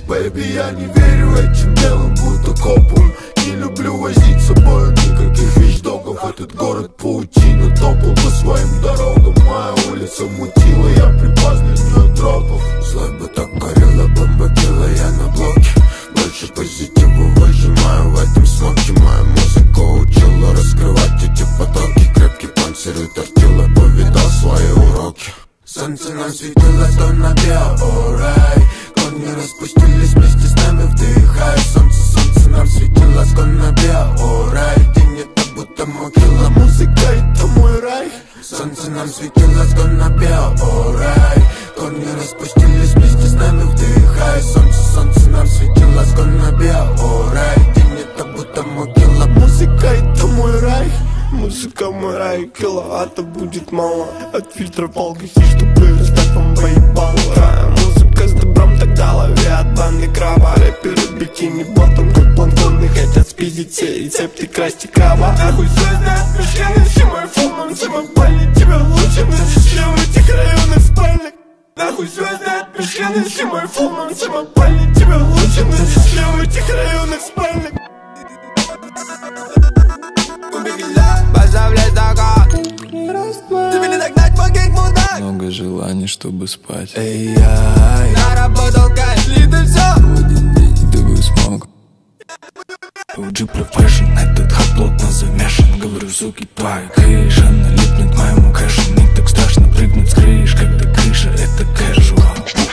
Бэйби, я не верю этим белым будто копам. Не люблю возить с собой никаких вещдогов. Этот город паутина, топал по своим дорогам. Моя улица мутила, я припас для нее тропов. Злой бы так горела, бомбакила я на блоке. Больше позитива выжимаю в этом смоке. Моя музыка учила раскрывать эти потоки. Крепкий панцирь тортила, повидал свои уроки. Солнце нам светило, то набео, рай. Корни распустились вместе с нами, вдыхай. Солнце нам светило, скон набео, рай. День это будто могила, музыка это мой рай. Солнце нам светило, скон набео, рай. Корни распустились вместе с нами, вдыхай. Солнце нам светило, скон набео, рай. День это будто могила, музыка это мой рай. Музыка мой рай, киловатта будет мало. От фильтра полгахи, чтобы раздать поебало. Музыка с добром тогда лови от банды краба. Рэперы бикини ботом, как планктоны, хотят спиздить все рецепты, красти краба. Нахуй звезды от мужчины, все мои фоном, все мои пальни. Тебя лучше носишь в этих районах спальник. Нахуй звезды от мужчины, все мои фоном, все мои пальни. Тебя лучше носишь в этих районах спальник. Поставляй стакан, тебе не догнать, покик мудак. Много желаний, чтобы спать. Эй-яй, наработал кайф, лито все. В один день ты бы смог. OG Profession, этот хат плотно замешан. Говорю, суки, покрышен. Налипнет моему кэшу, не так страшно прыгнуть с крыш. Когда крыша, это casual.